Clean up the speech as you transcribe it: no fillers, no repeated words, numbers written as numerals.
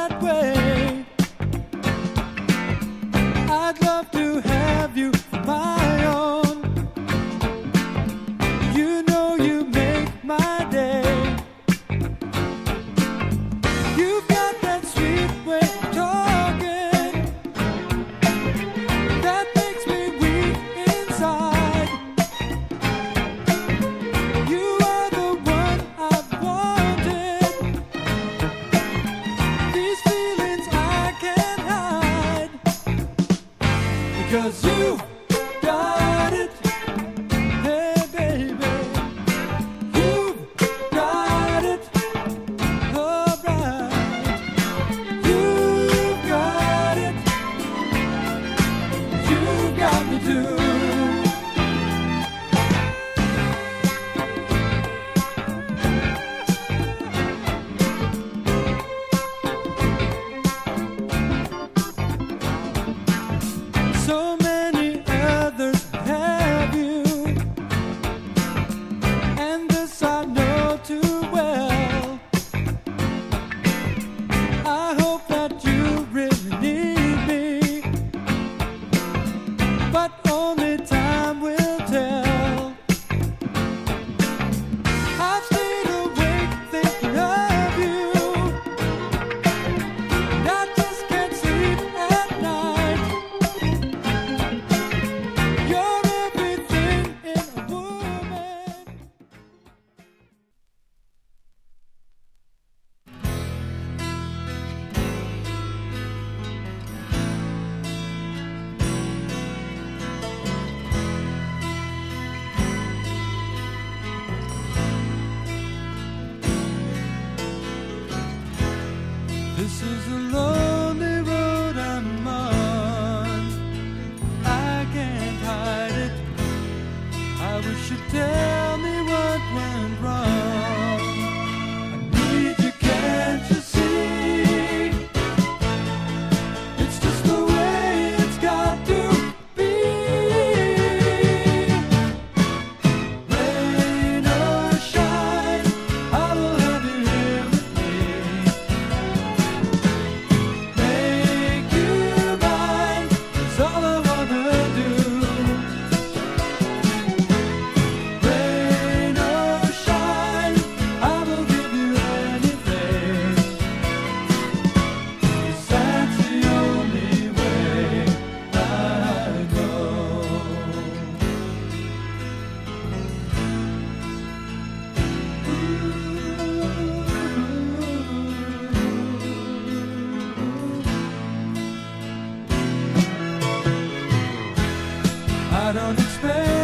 that way. I'd love to have you my own. You know you make my day. You've got that sweet way of talking that makes me weak inside. You are the one I've wanted. These feelings I can't hide, because you've got it. Hey baby, you've got it. Alright, you've got it. You've got me too. So many others have you, and this I know too well. I hope that you really need me, but only time will tell. I've stayed awake thinking of you, and I just can't sleep at night. You're everything in a woman. This is a lonely road I'm on. I can't hide it. I wish you'd tell me what went wrong. I need you, can't you see? It's just the way it's got to be. Rain or shine, I will have you here with me. Make you mine is all I wanna do. Rain or shine, I will give you anything. 'Cause that's the only way I go. I don't expect